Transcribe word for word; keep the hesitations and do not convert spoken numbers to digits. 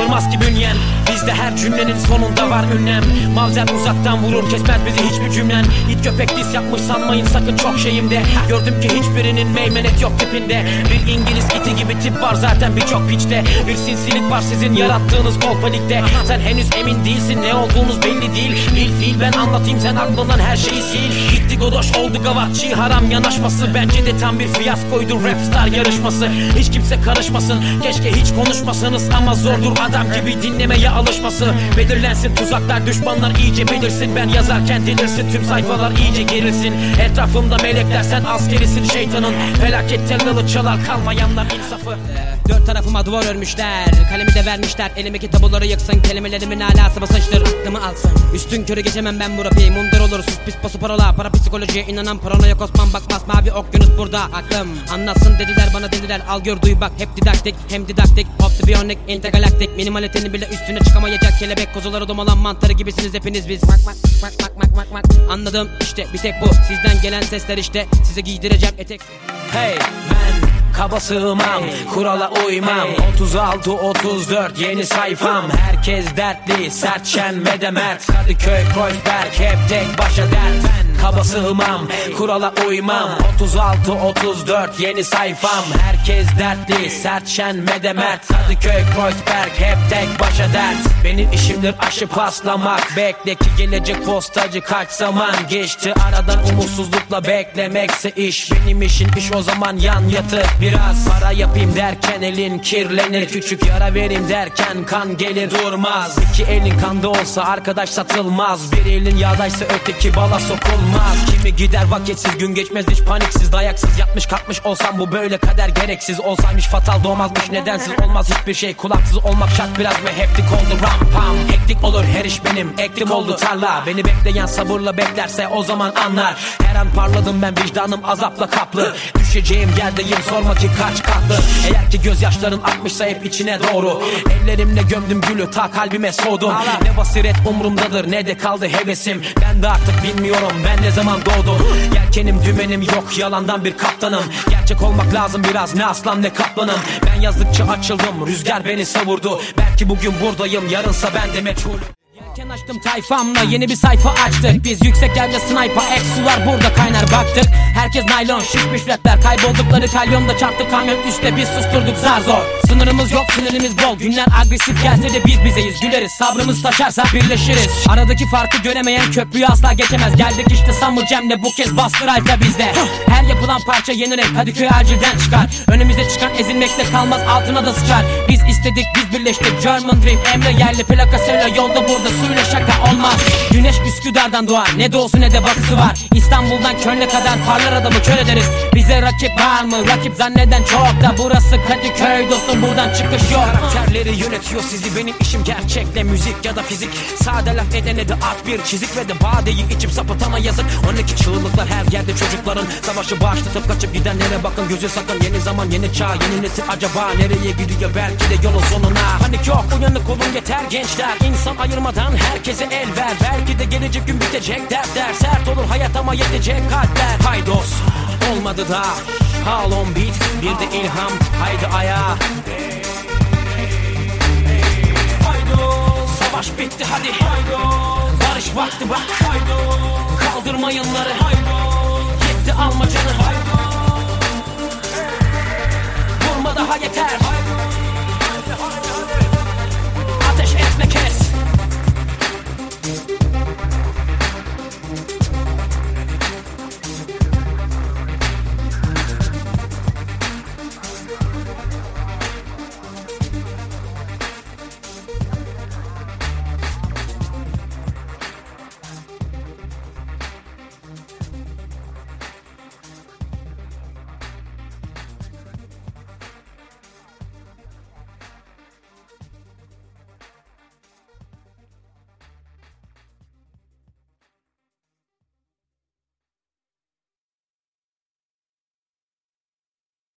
kırılmaz ki bünyen. Bizde her cümlenin sonunda var ünlem. Mavzer uzaktan vurur, kesmez bizi hiçbir cümlen. İt köpek diss yapmış sanmayın sakın çok şeyimde. Gördüm ki hiçbirinin meymenet yok tipinde. Bir İngiliz iti gibi tip var zaten birçok piçte. Bir sinsilik var sizin yarattığınız kolpalikte. Sen henüz emin değilsin, ne olduğunuz belli değil. Bil fil ben anlatayım, sen aklından her şeyi sil. Gitti godoş oldu gavatçı, haram yanaşması. Bence de tam bir fiyaskoydu rapstar yarışması. Hiç kimse karışmasın, keşke hiç konuşmasanız. Ama zordur adam gibi dinlemeye alışması. Belirlensin tuzaklar, düşmanlar iyice belirsin. Ben yazarken delirsin, tüm sayfalar iyice gerilsin. Etrafımda melekler, sen askerisin şeytanın. Felaket tellalı çalar, kalmayanlar insafı. Dört tarafıma duvar örmüşler, kalemi de vermişler. Elimdeki tabuları yıksın, kelimelerimin alası basınçtır. Aklımı alsın, üstün körü geçemem ben bu rapi. Mundur olur sus pis pasu parola. Para psikolojiye inanan paranoyak Osman, bakmaz mavi okyanus burada. Aklım anlatsın dediler bana dediler, al gör duy bak. Hep didaktik hem didaktik, optibiyonik intergalaktik. Minimalitenin bile üstüne çıkamayacak kelebek kozuları domalan mantarı gibisiniz hepiniz biz. Mak mak mak mak mak mak mak. Anladım işte bir tek bu, sizden gelen sesler işte. Size giydireceğim etek. Hey ben kaba sığmam, kurala uymam. Otuz altı otuz dört yeni sayfam. Herkes dertli, sert şen ve de mert. Kadıköy, Kreuzberg hep tek başa dert. Ben kaba sığmam, kurala uymam. Otuz altı otuz dört yeni sayfam. Herkes dertli, sert şen ve de mert. Kadıköy, Kreuzberg hep tek başa dert. Benim işimdir aşı paslamak. Bekle ki gelecek postacı kaç zaman geçti. Aradan umutsuzlukla beklemekse iş. Benim işin iş o zaman yan yatık. Biraz para yapayım derken elin kirlenir. Küçük yara vereyim derken kan gelir durmaz. İki elin kanda olsa arkadaş satılmaz. Bir elin yağdaysa öteki bala sokulmaz. Kimi gider vakitsiz, gün geçmez hiç paniksiz. Dayaksız yatmış kalkmış olsam bu böyle kader gereksiz. Olsaymış fatal doğmazmış nedensiz. Olmaz hiçbir şey kulaksız olmak şart biraz ve heptik oldu ram pam. Hektik olur her iş benim, eklim oldu tarla. Beni bekleyen sabırla beklerse o zaman anlar. Her an parladım ben, vicdanım azapla kaplı. Düşeceğim yerdeyim, sorma ki kaç katlı. Eğer ki gözyaşların akmışsa hep içine doğru. Ellerimle gömdüm gülü, ta kalbime soğudum. Ne basiret umurumdadır ne de kaldı hevesim. Ben de artık bilmiyorum ben ne zaman doğdum. Yelkenim dümenim yok, yalandan bir kaptanım. Gerçek olmak lazım biraz, ne aslan ne kaplanım. Ben yazdıkça açıldım, rüzgar beni savurdu. Belki bugün buradayım, yarınsa ben de meçhulüm. Yelken açtım tayfamla, yeni bir sayfa açtık. Biz yüksek yerde sniper, ek sular burada kaynar baktık. Herkes naylon, şişmiş rapler, kayboldukları kalyonda çarptı kamyon üstte, biz susturduk zar zor. Sınırımız yok, sinirimiz bol, günler agresif gelse de biz bizeyiz. Güleriz, sabrımız taşarsa birleşiriz. Aradaki farkı göremeyen köprüyü asla geçemez. Geldik işte Summer Jam'le, bu kez bastır alta bizde. Her yapılan parça yeni renk, Kadıköy acilden çıkar. Önümüze çıkan ezilmekte kalmaz, altına da sıçar. Biz istedik, biz birleştik, German Dream. Emre yerli plakasıyla yolda burada, suyla şaka olmaz. Güneş Üsküdar'dan doğar, ne doğusu ne de batısı var. İstanbul'dan Köln'e kadar parlar adamı kör ederiz. Bize rakip var mı? Rakip zanneden çok da, burası Kadıköy dostum, buradan çıkış yok. Karakterleri yönetiyor sizi, benim işim gerçekle müzik ya da fizik. Sade laf edene de at bir çizik ve de badeyi içip sapıtana yazık. on iki çığlıklar her yerde çocukların, savaşı başlatıp kaçıp gidenlere bakın, gözü sakın. Yeni zaman yeni çağ, yeni nesil acaba nereye gidiyor, belki de yolun sonuna. Panik yok, uyanık olun yeter gençler. İnsan ayırmadan herkese el ver. Belki de gelecek gün bitecek dertler. Sert olur hayat ama yetecek kalpler. Haydos olmadı da Hal on beat, bir de ilham, haydi ayağa. Haydos, savaş bitti hadi. Haydos, barış vakti bak. Haydos, kaldırma yılları. Haydos, yetti alma canı. Haydos, vurma daha yeter.